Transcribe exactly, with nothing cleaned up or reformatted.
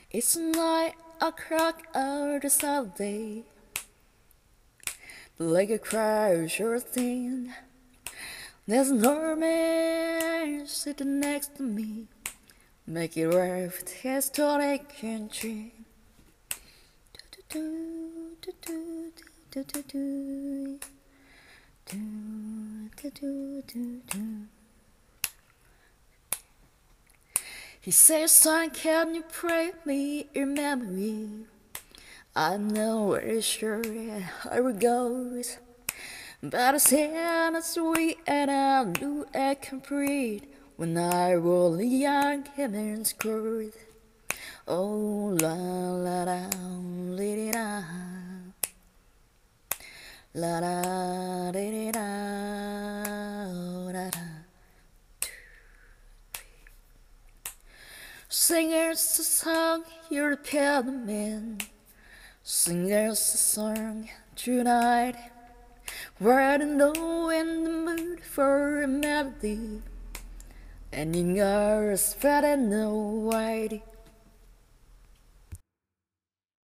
It's nine o'clock of the Saturday, like a cry, sure thing. There's no man sitting next to me, make it right with historic country. He says, son, can you pray me in memory? I'm not very sure how it goes, but I said it's sweet and I knew I complete when I was young and in school. Oh la la la li da la da di da da da. Singers a song, you're the piano man. Singers a song tonight. We're know in the mood for a melody, and you know it's better no white.